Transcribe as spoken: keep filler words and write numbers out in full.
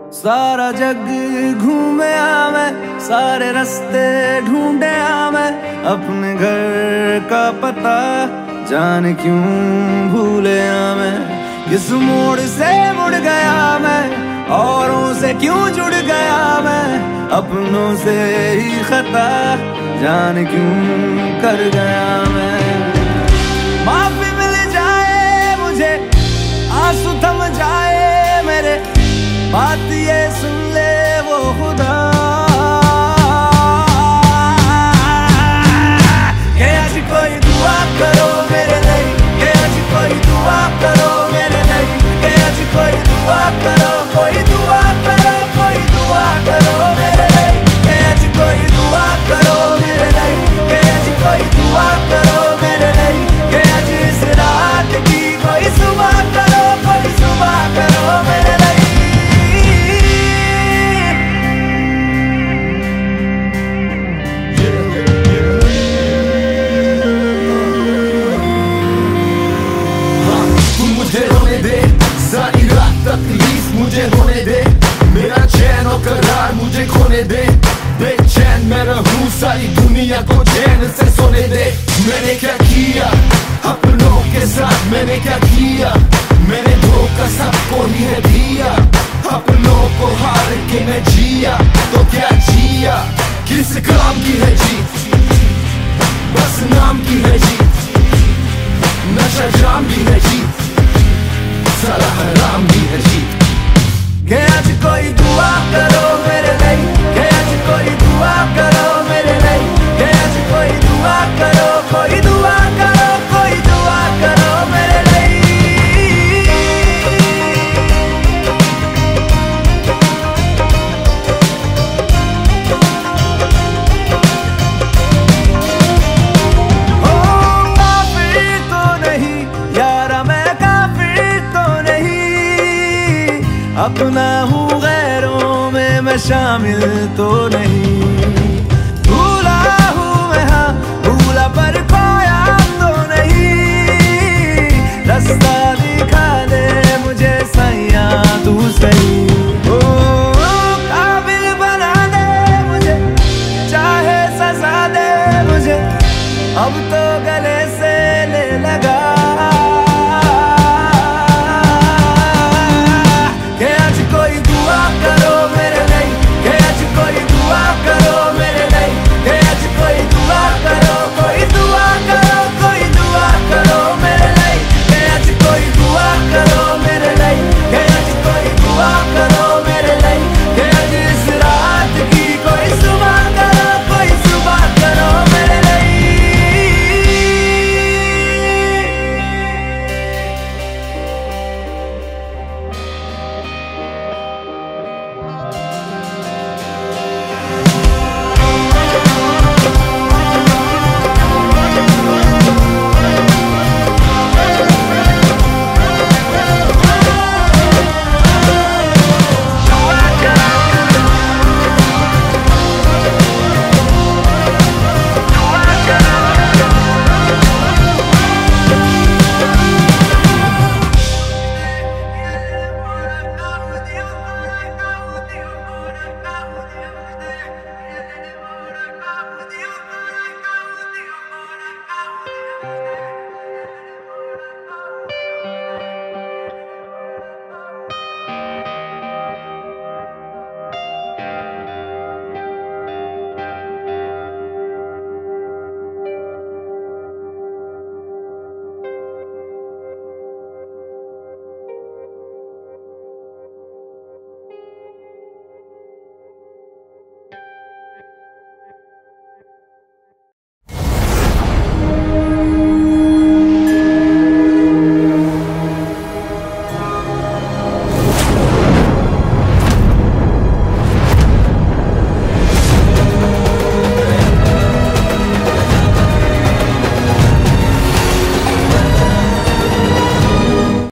सारा जग घूमे आ मैं, सारे रास्ते ढूंढे आ मैं, अपने घर का पता जाने क्यों भूले आ मैं। किस मोड़ से मुड़ गया मैं, औरों से क्यों जुड़ गया मैं, अपनों से ही खता जाने क्यों कर गया मैं। माफी मिल जाए मुझे, आंसू थम जाए मेरे, बात ये सुन ले वो खुदा के आज कोई दुआ करो मेरे लिए, के आज कोई दुआ करो मेरे लिए, के आज कोई दुआ करो, कोई दुआ करो, कोई दुआ करो मेरे लिए, के आज कोई दुआ करो मेरे लिए, के आज कोई दुआ करो मेरे लिए, के आज इस रात की कोई सुबह करो, कोई सुबह करो मेरे लिए। सारी रात तकलीफ मुझे होने दे, मेरा चैन और करार मुझे खोने दे, बेचैन मैं रहूं सारी दुनिया को चैन से सोने दे। मैंने क्या किया अपनों के साथ, मैंने क्या किया, मैंने धोखा सबको ही है दिया, अपनों को हार के मैं जिया तो क्या जिया, किस काम की है जीत, बस नाम की है जीत, नशा जाम की है जीत, सारा हराम भी है जीत। के आज कोई दुआ करो मेरे लिए, के आज कोई दुआ करो मेरे लिए, के आज कोई दुआ करो, कोई दुआ करो, कोई दुआ करो मेरे लिए। ओ काफिर तो नहीं यारा मैं, काफिर तो नहीं, अपना हूँ गैरों में मैं शामिल तो नहीं, भूला हूँ मैं हाँ भूला पर खोया तो नहीं, रास्ता